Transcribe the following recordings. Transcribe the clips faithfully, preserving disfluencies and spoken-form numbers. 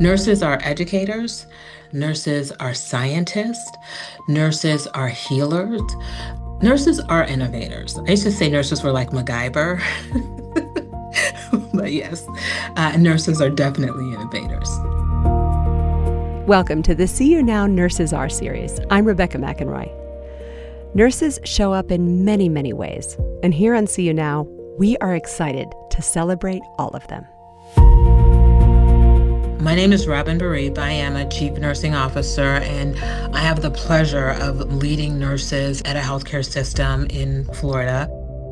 Nurses are educators, nurses are scientists, nurses are healers, nurses are innovators. I used to say nurses were like MacGyver, but yes, uh, nurses are definitely innovators. Welcome to the See You Now Nurses Are series. I'm Rebecca McEnroy. Nurses show up in many, many ways, and here on See You Now, we are excited to celebrate all of them. My name is Robin Barib. I am a chief nursing officer, and I have the pleasure of leading nurses at a healthcare system in Florida.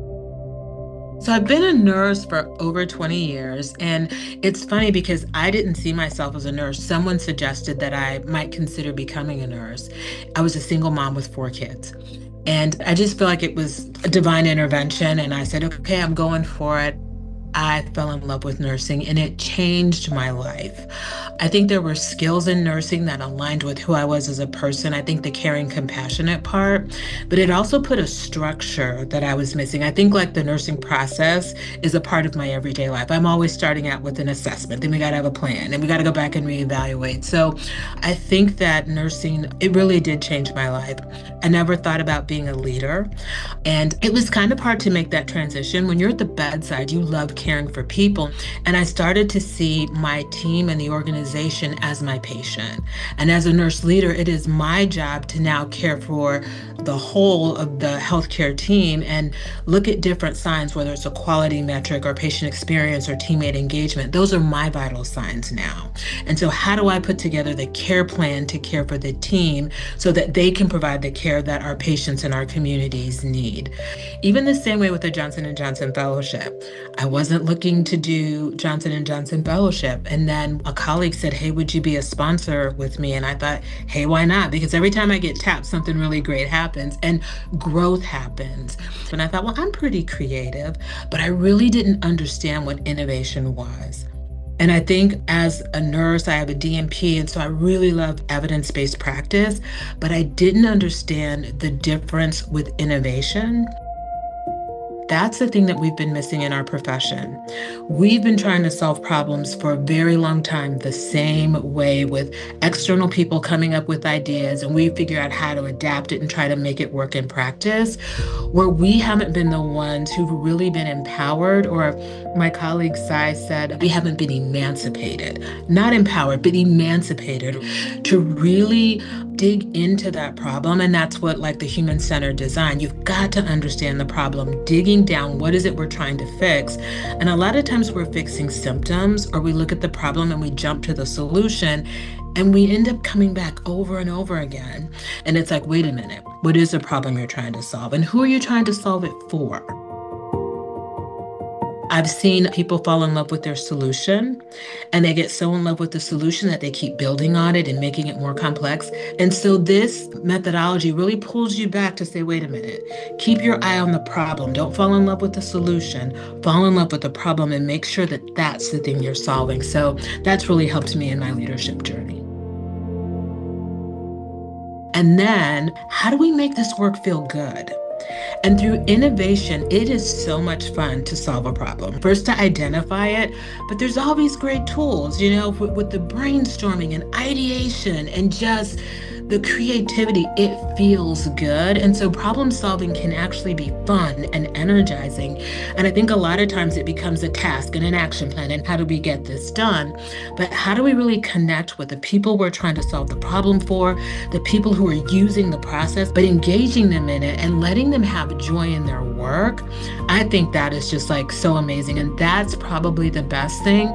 So I've been a nurse for over twenty years, and it's funny because I didn't see myself as a nurse. Someone suggested that I might consider becoming a nurse. I was a single mom with four kids, and I just feel like it was a divine intervention, and I said, okay, I'm going for it. I fell in love with nursing, and it changed my life. I think there were skills in nursing that aligned with who I was as a person. I think the caring, compassionate part, but it also put a structure that I was missing. I think like the nursing process is a part of my everyday life. I'm always starting out with an assessment, then we got to have a plan, and we got to go back and reevaluate. So I think that nursing, it really did change my life. I never thought about being a leader, and it was kind of hard to make that transition. When you're at the bedside, you love caring for people. And I started to see my team and the organization as my patient. And as a nurse leader, it is my job to now care for the whole of the healthcare team and look at different signs, whether it's a quality metric or patient experience or teammate engagement. Those are my vital signs now. And so how do I put together the care plan to care for the team so that they can provide the care that our patients and our communities need? Even the same way with the Johnson and Johnson Fellowship. I wasn't looking to do Johnson and Johnson Fellowship. And then a colleague said, hey, would you be a sponsor with me? And I thought, hey, why not? Because every time I get tapped, something really great happens and growth happens. And I thought, well, I'm pretty creative, but I really didn't understand what innovation was. And I think as a nurse, I have a D N P, and so I really love evidence-based practice, but I didn't understand the difference with innovation. That's the thing that we've been missing in our profession. We've been trying to solve problems for a very long time the same way, with external people coming up with ideas, and we figure out how to adapt it and try to make it work in practice, where we haven't been the ones who've really been empowered, or my colleague Sai said, we haven't been emancipated, not empowered, but emancipated to really dig into that problem. And that's what like the human-centered design, you've got to understand the problem, digging down, what is it we're trying to fix? And a lot of times we're fixing symptoms, or we look at the problem and we jump to the solution, and we end up coming back over and over again. And it's like, wait a minute, what is the problem you're trying to solve? And who are you trying to solve it for? I've seen people fall in love with their solution, and they get so in love with the solution that they keep building on it and making it more complex. And so this methodology really pulls you back to say, wait a minute, keep your eye on the problem. Don't fall in love with the solution, fall in love with the problem, and make sure that that's the thing you're solving. So that's really helped me in my leadership journey. And then how do we make this work feel good? And through innovation, it is so much fun to solve a problem. First to identify it, but there's all these great tools, you know, with, with the brainstorming and ideation and just the creativity, it feels good. And so problem solving can actually be fun and energizing. And I think a lot of times it becomes a task and an action plan, and how do we get this done? But how do we really connect with the people we're trying to solve the problem for, the people who are using the process, but engaging them in it and letting them have joy in their work? I think that is just like so amazing. And that's probably the best thing.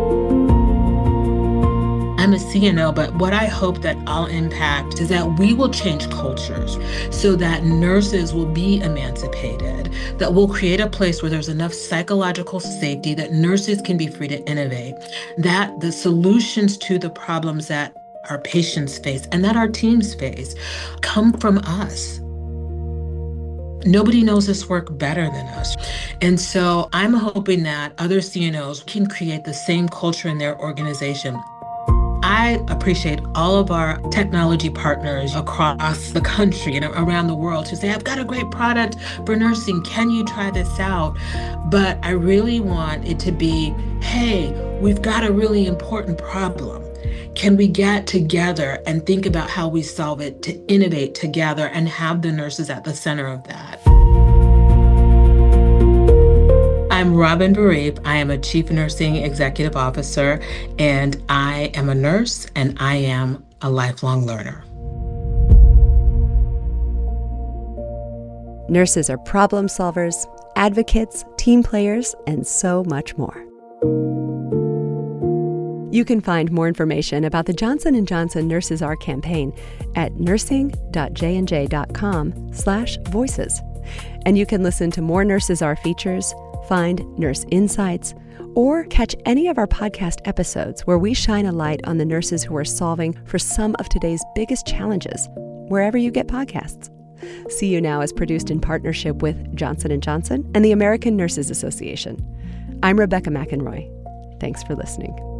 I'm a C N O, but what I hope that I'll impact is that we will change cultures so that nurses will be emancipated, that we'll create a place where there's enough psychological safety that nurses can be free to innovate, that the solutions to the problems that our patients face and that our teams face come from us. Nobody knows this work better than us. And so I'm hoping that other C N Os can create the same culture in their organization. I appreciate all of our technology partners across the country and around the world who say, I've got a great product for nursing. Can you try this out? But I really want it to be, hey, we've got a really important problem. Can we get together and think about how we solve it, to innovate together and have the nurses at the center of that? I'm Robin Barib. I am a Chief Nursing Executive Officer, and I am a nurse, and I am a lifelong learner. Nurses are problem solvers, advocates, team players, and so much more. You can find more information about the Johnson and Johnson Nurses Are campaign at nursing.jnj.com slash voices. And you can listen to more Nurses Are features, find nurse insights, or catch any of our podcast episodes where we shine a light on the nurses who are solving for some of today's biggest challenges, wherever you get podcasts. See You Now is produced in partnership with Johnson and Johnson and the American Nurses Association. I'm Rebecca McEnroy. Thanks for listening.